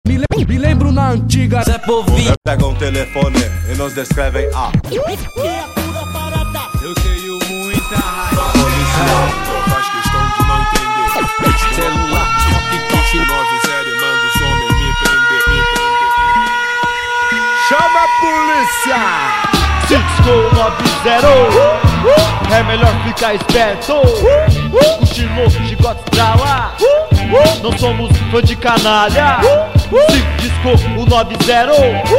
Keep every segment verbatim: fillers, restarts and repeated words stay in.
Me, lem me lembro na antiga Zé Povinho. Pegam um telefone e nos descrevem a Eu tenho muita raiva. policial, faz questão de não entender. Celular, Puxa o nove zero e manda os homens me prender, me prender. Chama a polícia! Cisco nove zero, é melhor ficar esperto. Cochilou, chicote pra lá, não somos fã de canalha. Cisco o nove zero,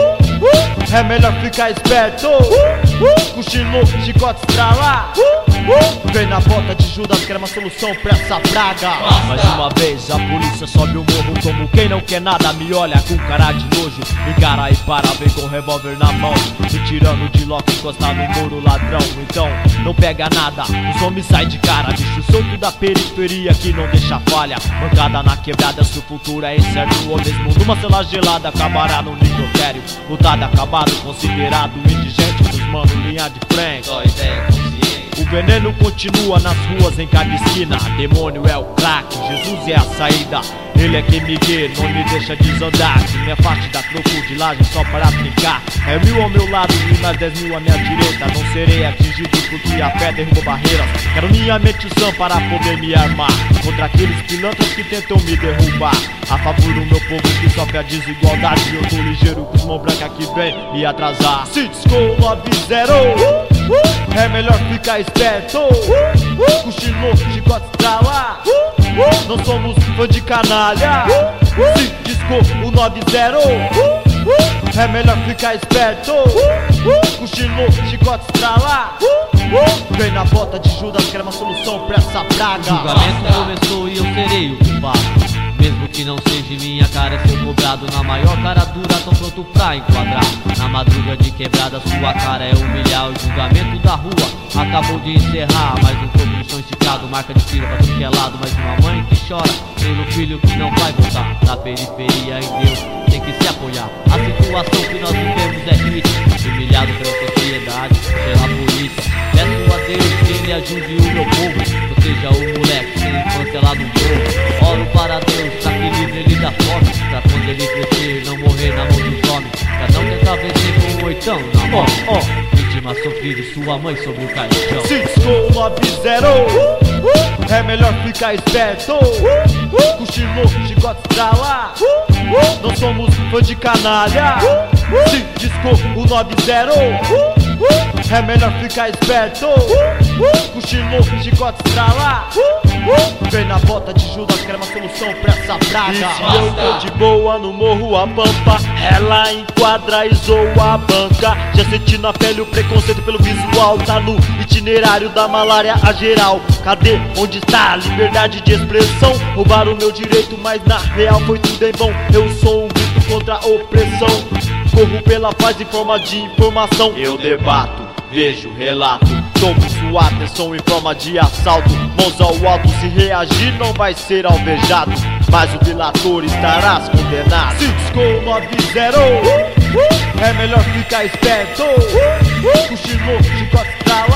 é melhor ficar esperto. Cochilou, chicote pra lá, vem na bota de Judas, quer uma solução pra essa praga. Mais uma vez a polícia sobe o morro como quem não quer nada. Me olha com cara de nojo, encara e para, vem com o revólver na mão, me tirando de loco, encostar no muro ladrão. Então não pega nada, os homens saem de cara. Bicho solto da periferia que não deixa falha. Mancada na quebrada, se o futuro é incerto ou mesmo numa cela gelada acabará no necrotério. Lutado acabado, considerado indigente dos mano, linha de frente. só ideia consciente. O veneno continua nas ruas em cada esquina. Demônio é o crack, Jesus é a saída. Ele é quem me guia, não me deixa desandar. Se minha faixa da crocodilagem só para brincar. É mil ao meu lado e mais dez mil à minha direita. Não serei atingido porque a fé derrubou barreiras. Quero minha mente sã para poder me armar contra aqueles pilantras que tentam me derrubar. A favor do meu povo que sofre a desigualdade. Eu tô ligeiro com os mãos brancas que vem me atrasar. Cisco nove zero, é melhor ficar esperto. Cochilou, chicote pra lá, não somos fã de canalha. Cisco o nove zero, é melhor ficar esperto. Cochilou, chicote pra lá, vem na bota de Judas, quer uma solução pra essa praga. O julgamento começou e eu serei o culpado. Mesmo que não seja minha cara, é seu cobrado. Na maior cara dura, tão pronto pra enquadrar. Na madruga de quebrada, sua cara é humilhar. O julgamento da rua acabou de encerrar. Mais um corpo no chão esticado, marca de tiro pra tudo que é lado. Mais uma mãe que chora pelo filho que não vai voltar. Na periferia em Deus tem que se apoiar. A situação que nós vivemos é crítica. Humilhado pela sociedade, pela polícia. Peço a Deus que ele ajude o meu povo. Ou seja, o moleque sem infância lá no morro. Oro para Deus pra que livre ele da fome. Pra quando ele crescer não morrer na mão dos homens. Pra não tentar vencer com um oitão na mão. Oh, oh. Vítima sofrida e sua mãe sobre o caixão. Cisco nove zero, é melhor ficar esperto. Cochilou, chicote pra lá, não somos fã de canalha. Cisco o nove zero, é melhor ficar esperto. Cochilou, chicote pra lá, vem na bota de Judas, quer uma solução pra essa praga. E se eu tô de boa no morro a pampa, ela enquadra e zoa a banca. Já senti na pele o preconceito pelo visual. Tá no itinerário da malária a geral. Cadê? Onde está a liberdade de expressão? Roubaram o meu direito, mas na real foi tudo em vão. Eu sou um grito contra a opressão. Corro pela paz em forma de informação. Eu debato, vejo, relato, tomo sua atenção em forma de assalto. Mãos ao alto, se reagir não vai ser alvejado, mas o delator estarás condenado. Cisco nove zero, é melhor ficar esperto. Cochilou, chicote pra